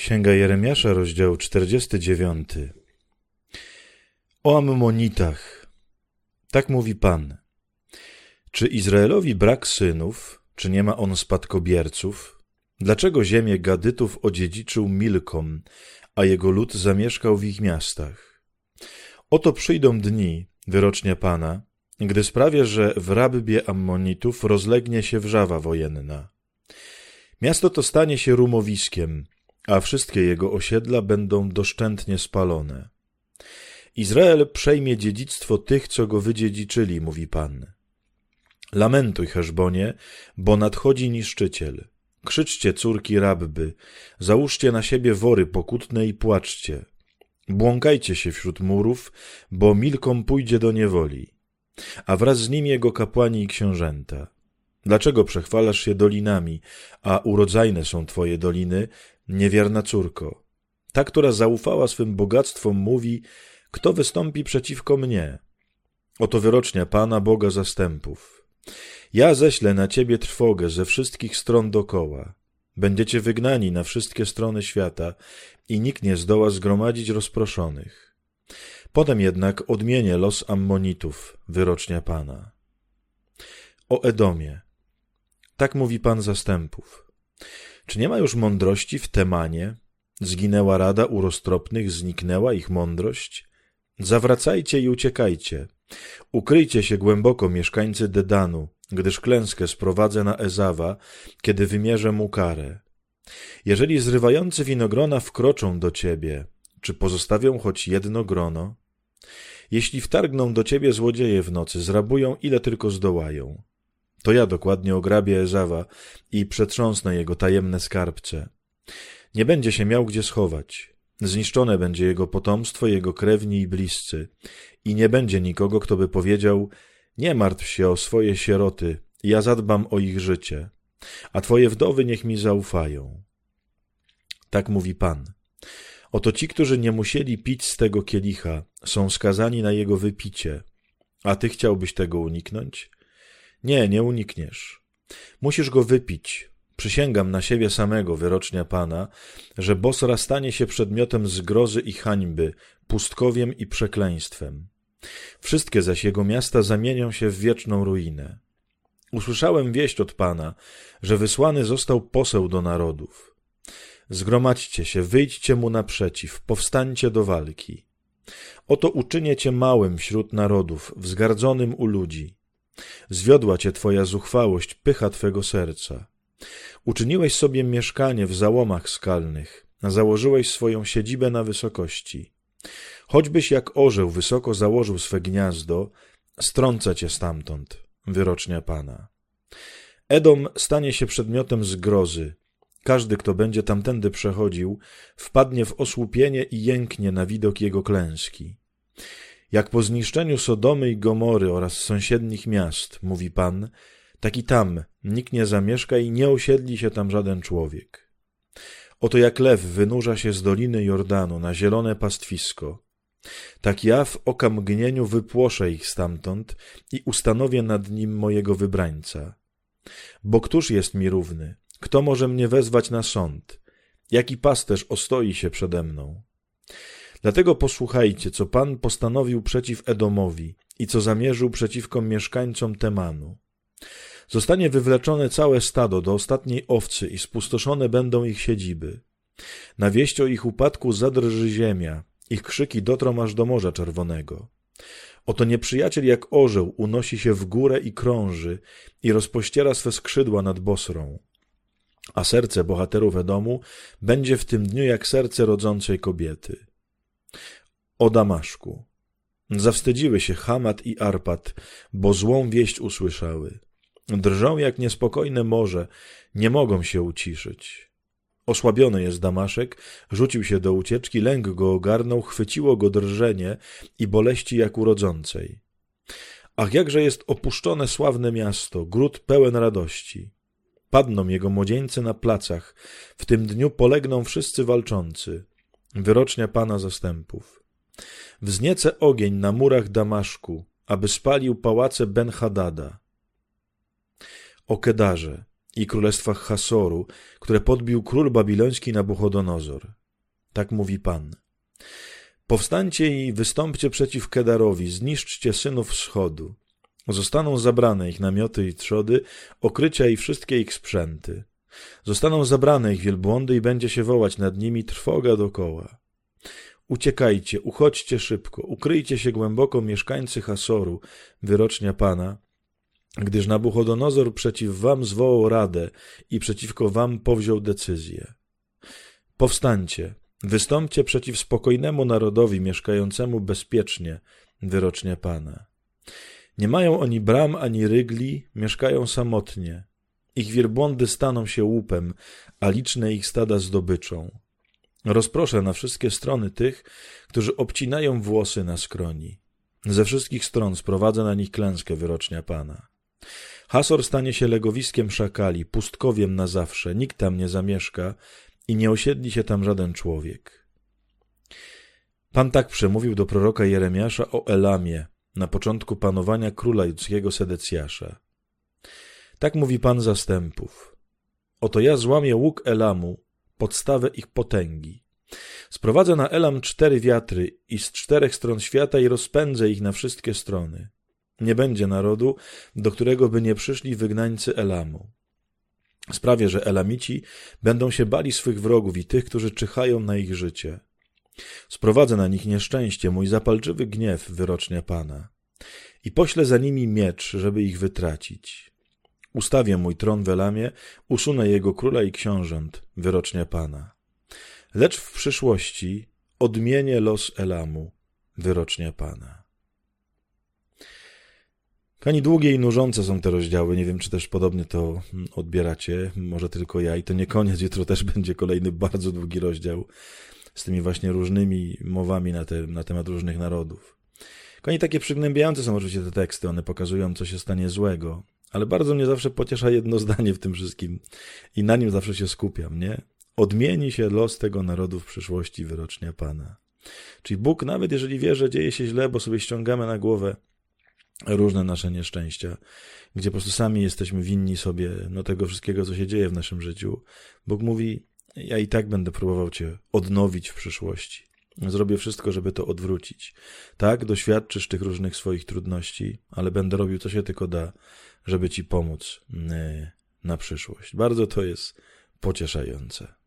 Księga Jeremiasza, rozdział 49. O Ammonitach. Tak mówi Pan. Czy Izraelowi brak synów, czy nie ma on spadkobierców? Dlaczego ziemię Gadytów odziedziczył Milkom, a jego lud zamieszkał w ich miastach? Oto przyjdą dni, wyrocznia Pana, gdy sprawię, że w Rabbie Ammonitów rozlegnie się wrzawa wojenna. Miasto to stanie się rumowiskiem, a wszystkie jego osiedla będą doszczętnie spalone. Izrael przejmie dziedzictwo tych, co go wydziedziczyli, mówi Pan. Lamentuj, Heszbonie, bo nadchodzi niszczyciel. Krzyczcie, córki Rabby, załóżcie na siebie wory pokutne i płaczcie. Błąkajcie się wśród murów, bo Milkom pójdzie do niewoli, a wraz z nim jego kapłani i książęta. Dlaczego przechwalasz się dolinami, a urodzajne są twoje doliny, niewierna córko? Ta, która zaufała swym bogactwom, mówi, kto wystąpi przeciwko mnie? Oto wyrocznia Pana, Boga zastępów. Ja ześlę na ciebie trwogę ze wszystkich stron dokoła. Będziecie wygnani na wszystkie strony świata i nikt nie zdoła zgromadzić rozproszonych. Potem jednak odmienię los Ammonitów, wyrocznia Pana. O Edomie. Tak mówi Pan zastępów. Czy nie ma już mądrości w Temanie? Zginęła rada u roztropnych, zniknęła ich mądrość? Zawracajcie i uciekajcie. Ukryjcie się głęboko, mieszkańcy Dedanu, gdyż klęskę sprowadzę na Ezawa, kiedy wymierzę mu karę. Jeżeli zrywający winogrona wkroczą do ciebie, czy pozostawią choć jedno grono? Jeśli wtargną do ciebie złodzieje w nocy, zrabują ile tylko zdołają. To ja dokładnie ograbię Ezawa i przetrząsnę jego tajemne skarbce. Nie będzie się miał gdzie schować. Zniszczone będzie jego potomstwo, jego krewni i bliscy. I nie będzie nikogo, kto by powiedział, nie martw się o swoje sieroty, ja zadbam o ich życie, a twoje wdowy niech mi zaufają. Tak mówi Pan. Oto ci, którzy nie musieli pić z tego kielicha, są skazani na jego wypicie. A ty chciałbyś tego uniknąć? Nie, nie unikniesz. Musisz go wypić. Przysięgam na siebie samego, wyrocznia Pana, że Bosra stanie się przedmiotem zgrozy i hańby, pustkowiem i przekleństwem. Wszystkie zaś jego miasta zamienią się w wieczną ruinę. Usłyszałem wieść od Pana, że wysłany został poseł do narodów. Zgromadźcie się, wyjdźcie mu naprzeciw, powstańcie do walki. Oto uczynię cię małym wśród narodów, wzgardzonym u ludzi. Zwiodła cię twoja zuchwałość, pycha twego serca. Uczyniłeś sobie mieszkanie w załomach skalnych, założyłeś swoją siedzibę na wysokości. Choćbyś jak orzeł wysoko założył swe gniazdo, strąca cię stamtąd, wyrocznia Pana. Edom stanie się przedmiotem zgrozy. Każdy, kto będzie tamtędy przechodził, wpadnie w osłupienie i jęknie na widok jego klęski. Jak po zniszczeniu Sodomy i Gomory oraz sąsiednich miast, mówi Pan, tak i tam nikt nie zamieszka i nie osiedli się tam żaden człowiek. Oto jak lew wynurza się z doliny Jordanu na zielone pastwisko, tak ja w okamgnieniu wypłoszę ich stamtąd i ustanowię nad nim mojego wybrańca. Bo któż jest mi równy? Kto może mnie wezwać na sąd? Jaki pasterz ostoi się przede mną? Dlatego posłuchajcie, co Pan postanowił przeciw Edomowi i co zamierzył przeciwko mieszkańcom Temanu. Zostanie wywleczone całe stado do ostatniej owcy i spustoszone będą ich siedziby. Na wieść o ich upadku zadrży ziemia, ich krzyki dotrą aż do Morza Czerwonego. Oto nieprzyjaciel jak orzeł unosi się w górę i krąży i rozpościera swe skrzydła nad Bosrą. A serce bohaterów Edomu będzie w tym dniu jak serce rodzącej kobiety. O Damaszku. Zawstydziły się Hamat i Arpad, bo złą wieść usłyszały. Drżą jak niespokojne morze, nie mogą się uciszyć. Osłabiony jest Damaszek, rzucił się do ucieczki, lęk go ogarnął, chwyciło go drżenie i boleści jak u rodzącej. Ach, jakże jest opuszczone sławne miasto, gród pełen radości. Padną jego młodzieńcy na placach, w tym dniu polegną wszyscy walczący. Wyrocznia Pana zastępów. Wzniecę ogień na murach Damaszku, aby spalił pałace Ben-Hadada. O Kedarze. i królestwach Hasoru, które podbił król babiloński Nabuchodonozor. Tak mówi Pan. Powstańcie i wystąpcie przeciw Kedarowi, zniszczcie synów wschodu. Zostaną zabrane ich namioty i trzody, okrycia i wszystkie ich sprzęty. Zostaną zabrane ich wielbłądy i będzie się wołać nad nimi trwoga dokoła. Uciekajcie, uchodźcie szybko, ukryjcie się głęboko, mieszkańcy Hasoru, wyrocznia Pana, gdyż Nabuchodonozor przeciw wam zwołał radę i przeciwko wam powziął decyzję. Powstańcie, wystąpcie przeciw spokojnemu narodowi mieszkającemu bezpiecznie, wyrocznia Pana. Nie mają oni bram ani rygli, mieszkają samotnie. Ich wielbłądy staną się łupem, a liczne ich stada zdobyczą. Rozproszę na wszystkie strony tych, którzy obcinają włosy na skroni. Ze wszystkich stron sprowadzę na nich klęskę, wyrocznia Pana. Hasor stanie się legowiskiem szakali, pustkowiem na zawsze, nikt tam nie zamieszka i nie osiedli się tam żaden człowiek. Pan tak przemówił do proroka Jeremiasza o Elamie, na początku panowania króla judzkiego Sedecjasza. Tak mówi Pan zastępów. Oto ja złamię łuk Elamu, podstawę ich potęgi. Sprowadzę na Elam 4 wiatry i z 4 stron świata i rozpędzę ich na wszystkie strony. Nie będzie narodu, do którego by nie przyszli wygnańcy Elamu. Sprawię, że Elamici będą się bali swych wrogów i tych, którzy czyhają na ich życie. Sprowadzę na nich nieszczęście, mój zapalczywy gniew, wyrocznia Pana. I poślę za nimi miecz, żeby ich wytracić. Ustawię mój tron w Elamie, usunę jego króla i książąt, wyrocznia Pana. Lecz w przyszłości odmienię los Elamu, wyrocznia Pana. Kochani, długie i nużące są te rozdziały, nie wiem, czy też podobnie to odbieracie, może tylko ja i to nie koniec, jutro też będzie kolejny bardzo długi rozdział z tymi właśnie różnymi mowami na temat różnych narodów. Kochani, takie przygnębiające są oczywiście te teksty, one pokazują, co się stanie złego, ale bardzo mnie zawsze pociesza jedno zdanie w tym wszystkim i na nim zawsze się skupiam, nie? Odmieni się los tego narodu w przyszłości, wyrocznia Pana. Czyli Bóg, nawet jeżeli wie, że dzieje się źle, bo sobie ściągamy na głowę różne nasze nieszczęścia, gdzie po prostu sami jesteśmy winni sobie tego wszystkiego, co się dzieje w naszym życiu. Bóg mówi, ja i tak będę próbował cię odnowić w przyszłości. Zrobię wszystko, żeby to odwrócić. Tak, doświadczysz tych różnych swoich trudności, ale będę robił, co się tylko da, żeby ci pomóc na przyszłość. Bardzo to jest pocieszające.